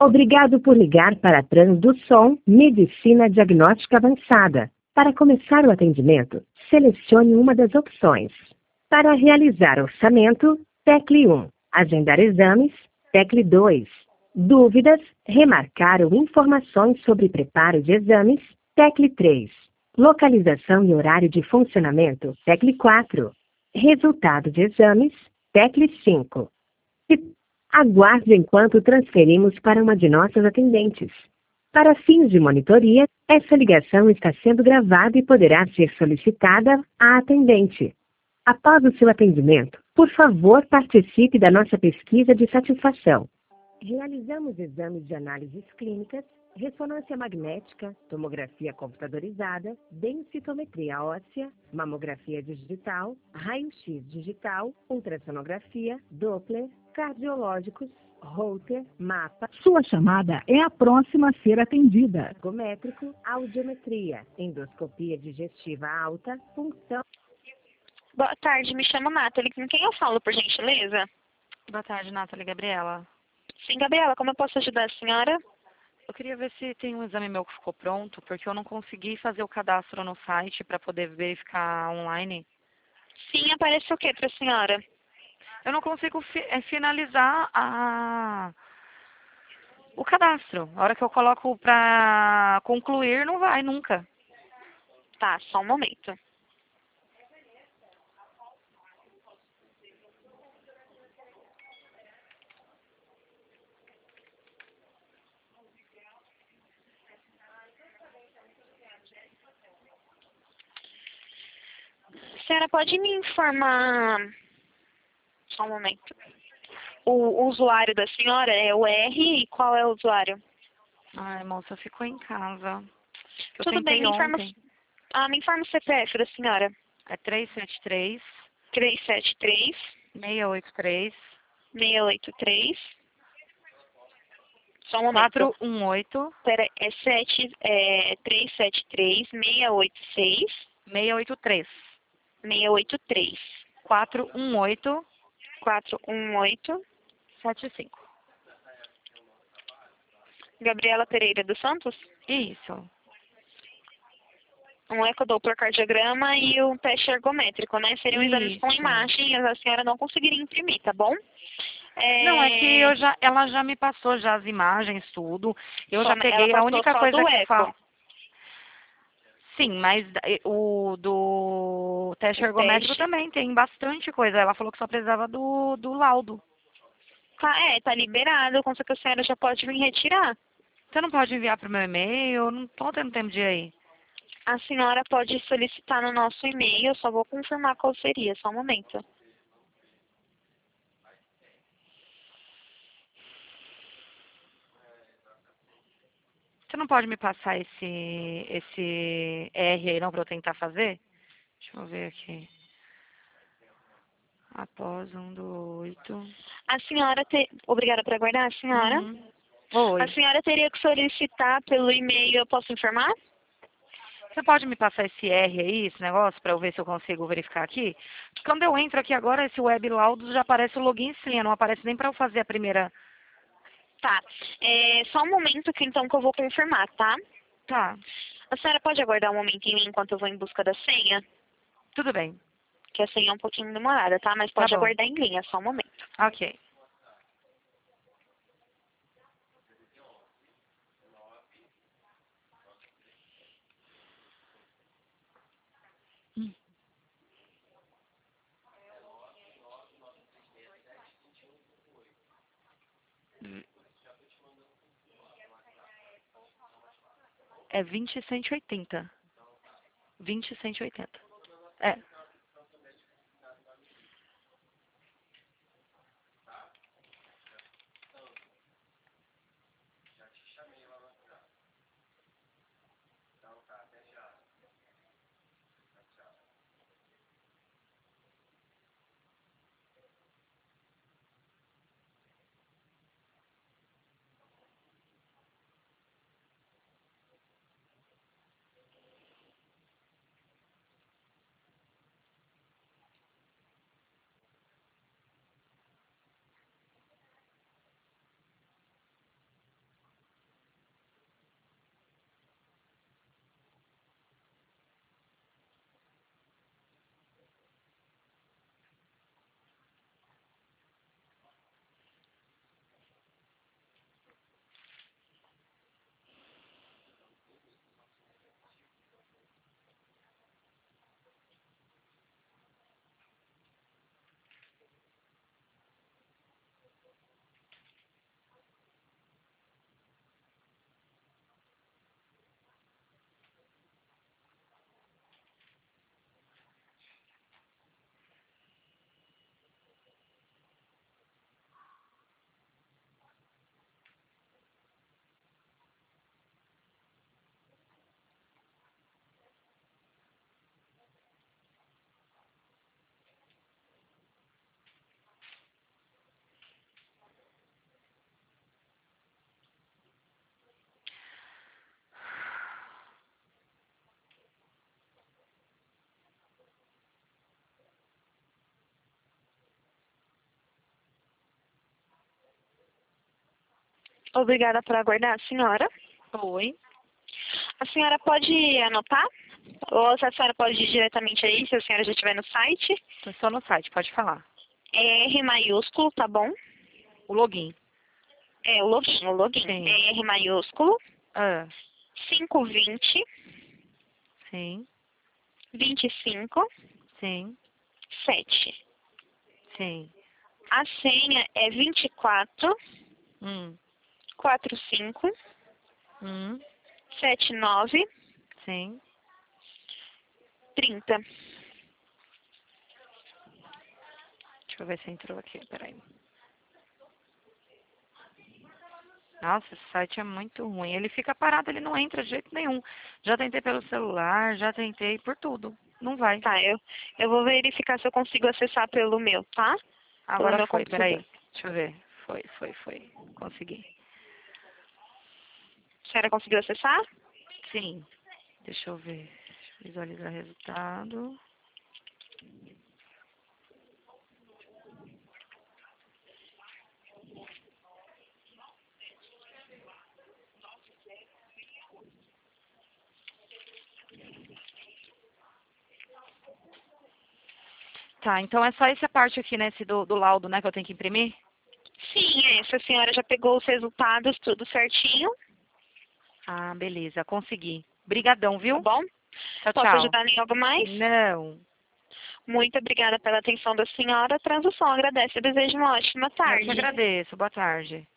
Obrigado por ligar para a Transdução Medicina Diagnóstica Avançada. Para começar o atendimento, selecione uma das opções. Para realizar orçamento, tecle 1. Agendar exames, tecle 2. Dúvidas, remarcar ou informações sobre preparo de exames, tecle 3. Localização e horário de funcionamento, tecle 4. Resultado de exames, tecle 5. Aguarde enquanto transferimos para uma de nossas atendentes. Para fins de monitoria, essa ligação está sendo gravada e poderá ser solicitada à atendente. Após o seu atendimento, por favor, participe da nossa pesquisa de satisfação. Realizamos exames de análises clínicas, ressonância magnética, tomografia computadorizada, densitometria óssea, mamografia digital, raio-x digital, ultrassonografia, Doppler, cardiológicos, Holter, mapa. Sua chamada é a próxima a ser atendida. Ergométrico, audiometria, endoscopia digestiva alta, função. Boa tarde, me chamo Nathalie. Com quem eu falo, por gentileza? Boa tarde, Nathalie. Gabriela. Sim, Gabriela, como eu posso ajudar a senhora? Eu queria ver se tem um exame meu que ficou pronto, porque eu não consegui fazer o cadastro no site para poder verificar online. Sim, aparece o que para a senhora? Eu não consigo finalizar o cadastro. A hora que eu coloco para concluir, não vai nunca. Tá, só um momento. A senhora pode me informar... Só um momento. O usuário da senhora é o R e qual é o usuário? Ai, moça, ficou em casa. Eu Tudo bem, tentei ontem. me informa o CPF da senhora. É 373 373 683 683. Só um momento. 418 Pera, é 373 686 683 683 418 418 75. Gabriela Pereira dos Santos? Isso. Um ecodopplercardiograma e um teste ergométrico, né? Seriam exames com Isso. imagem e a senhora não conseguiria imprimir, tá bom? Não, é que ela já me passou já as imagens, tudo. Eu Só- já peguei ela a passou única só coisa do que eco. fala. Sim, mas o do teste O ergométrico teste. também tem bastante coisa. Ela falou que só precisava do laudo. Tá liberado, com certeza a senhora já pode vir retirar. Você não pode enviar para o meu e-mail? Eu não tô tendo tempo de ir aí. A senhora pode solicitar no nosso e-mail, eu só vou confirmar qual seria, só um momento. Você não pode me passar esse R aí não para eu tentar fazer? Deixa eu ver aqui. Após 1 do 8. A senhora Obrigada por aguardar, a senhora. Uhum. Oi. A senhora teria que solicitar pelo e-mail, eu posso informar? Você pode me passar esse R aí, esse negócio, para eu ver se eu consigo verificar aqui? Quando eu entro aqui agora, esse web laudos já aparece o login e senha, não aparece nem para eu fazer a primeira. Tá. Só um momento que então que eu vou confirmar, tá? Tá, A senhora pode aguardar um momentinho enquanto eu vou em busca da senha? tudo bem. Que a senha é um pouquinho demorada, tá? Mas Tá pode bom. aguardar em linha, só um momento. Ok. É 20.180. 20.180. É. Obrigada por aguardar, senhora. Oi. A senhora pode anotar? Ou se a senhora pode ir diretamente aí, se a senhora já estiver no site. Tô só no site, pode falar. É R maiúsculo, tá bom? O login. É, o login. Sim. É R maiúsculo, Ah, 520, sim, 25, sim, 7. sim. A senha é 24, Hum, 45, hum, 79, sim. 30. Deixa eu ver se entrou aqui, peraí. Nossa, esse site é muito ruim. Ele fica parado, ele não entra de jeito nenhum. Já tentei pelo celular, já tentei por tudo. Não vai. Tá, eu vou verificar se eu consigo acessar pelo meu, tá? Pelo Agora meu foi, computador. peraí. Deixa eu ver. Foi. Consegui. A senhora conseguiu acessar? Sim. Deixa eu ver. Deixa eu visualizar resultado. Tá, então é só essa parte aqui, nesse do laudo, né, que eu tenho que imprimir? Sim, essa senhora já pegou os resultados, tudo certinho, Ah, beleza, consegui. Brigadão, tá viu? bom? Tchau, Posso tchau. ajudar em algo mais? Não. Muito obrigada pela atenção da senhora. A transação agradece e deseja uma ótima Eu que tarde. agradeço. Boa tarde.